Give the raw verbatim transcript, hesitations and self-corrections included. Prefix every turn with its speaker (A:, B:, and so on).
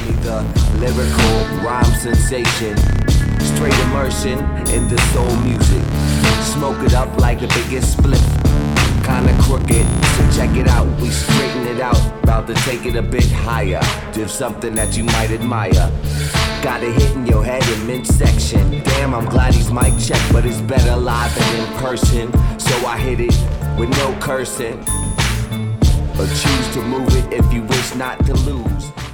A: me the lyrical rhyme sensation. Straight immersion in the soul music. Smoke it up like the biggest split. Kinda crooked, so check it out. We straighten it out. About to take it a bit higher. Do something that you might admire. Got a hit in your head in midsection. Damn, I'm glad he's mic checked, but it's better live than in person. So I hit it with no cursing. But choose to move it if you wish not to lose.